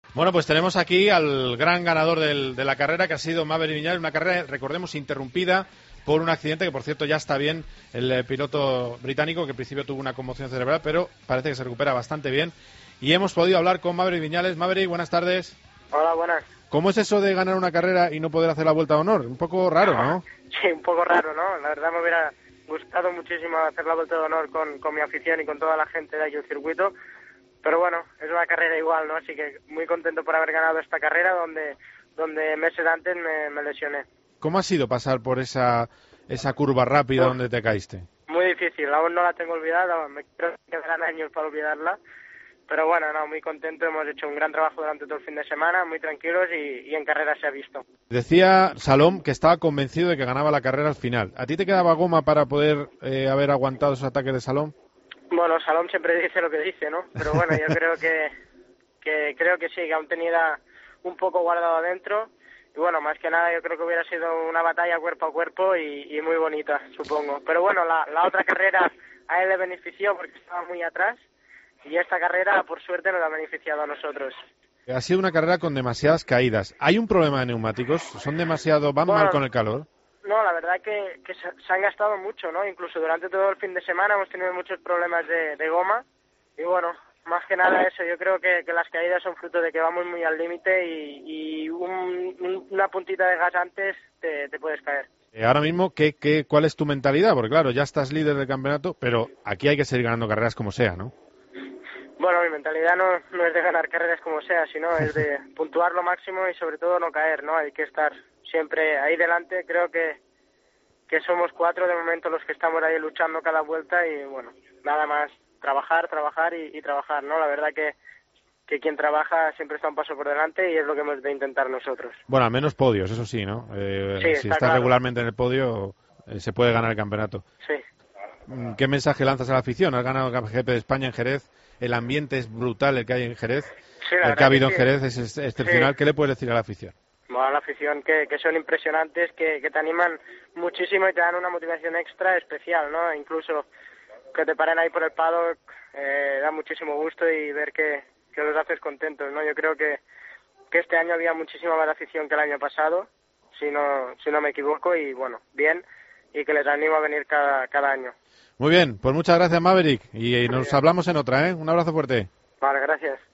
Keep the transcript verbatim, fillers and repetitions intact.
Bueno, pues tenemos aquí al gran ganador del, de la carrera, que ha sido Maverick Viñales, una carrera, recordemos, interrumpida por un accidente, que por cierto ya está bien el eh, piloto británico, que al principio tuvo una conmoción cerebral, pero parece que se recupera bastante bien. Y hemos podido hablar con Maverick Viñales. Maverick, buenas tardes. Hola, buenas. ¿Cómo es eso de ganar una carrera y no poder hacer la vuelta de honor? Un poco raro, ¿no? Sí, un poco raro, ¿no? La verdad me hubiera gustado muchísimo hacer la vuelta de honor con, con mi afición y con toda la gente de aquí del circuito. Pero bueno, es una carrera igual, ¿no? Así que muy contento por haber ganado esta carrera donde, donde meses antes me, me lesioné. ¿Cómo ha sido pasar por esa, esa curva rápida Uf, donde te caíste? Muy difícil, aún no la tengo olvidada, me creo que quedarán años para olvidarla. Pero bueno, no, muy contento, hemos hecho un gran trabajo durante todo el fin de semana, muy tranquilos y, y en carrera se ha visto. Decía Salom que estaba convencido de que ganaba la carrera al final. ¿A ti te quedaba goma para poder eh, haber aguantado esos ataques de Salom? Bueno, Salom siempre dice lo que dice, ¿no? Pero bueno, yo creo que, que creo que sí, que aún tenía un poco guardado adentro. Y bueno, más que nada yo creo que hubiera sido una batalla cuerpo a cuerpo y, y muy bonita, supongo. Pero bueno, la, la otra carrera a él le benefició porque estaba muy atrás y esta carrera, por suerte, nos ha beneficiado a nosotros. Ha sido una carrera con demasiadas caídas. ¿Hay un problema de neumáticos? ¿Son demasiado, van Bueno, mal con el calor? No, la verdad que, que se, se han gastado mucho, ¿no? Incluso durante todo el fin de semana hemos tenido muchos problemas de, de goma y bueno, más que nada eso, yo creo que, que las caídas son fruto de que vamos muy al límite y, y un, un, una puntita de gas antes te, te puedes caer. Eh, ahora mismo, ¿qué, qué, ¿cuál es tu mentalidad? Porque claro, ya estás líder del campeonato, pero aquí hay que seguir ganando carreras como sea, ¿no? Bueno, mi mentalidad no, no es de ganar carreras como sea, sino es de puntuar lo máximo y sobre todo no caer, ¿no? Hay que estar siempre ahí delante. Creo que, que somos cuatro de momento los que estamos ahí luchando cada vuelta y bueno, nada más trabajar, trabajar y, y trabajar, ¿no? La verdad que, que quien trabaja siempre está un paso por delante y es lo que hemos de intentar nosotros. Bueno, al menos podios, eso sí, ¿no? Eh, Sí, si está estás claro. regularmente en el podio, eh, se puede ganar el campeonato. Sí. ¿Qué mensaje lanzas a la afición? Has ganado el G P de España en Jerez, el ambiente es brutal el que hay en Jerez, Sí, la el que ha habido que en sí. Jerez es excepcional. Sí. ¿Qué le puedes decir a la afición? Bueno, a la afición que, que son impresionantes, que, que te animan muchísimo y te dan una motivación extra especial, ¿no? Incluso que te paren ahí por el paddock eh, da muchísimo gusto y ver que, que los haces contentos, ¿no? Yo creo que, que este año había muchísima más afición que el año pasado, si no, si no me equivoco, y bueno, bien, y que les animo a venir cada, cada año. Muy bien, pues muchas gracias Maverick y nos Muy bien. hablamos en otra, ¿eh? Un abrazo fuerte. Vale, gracias.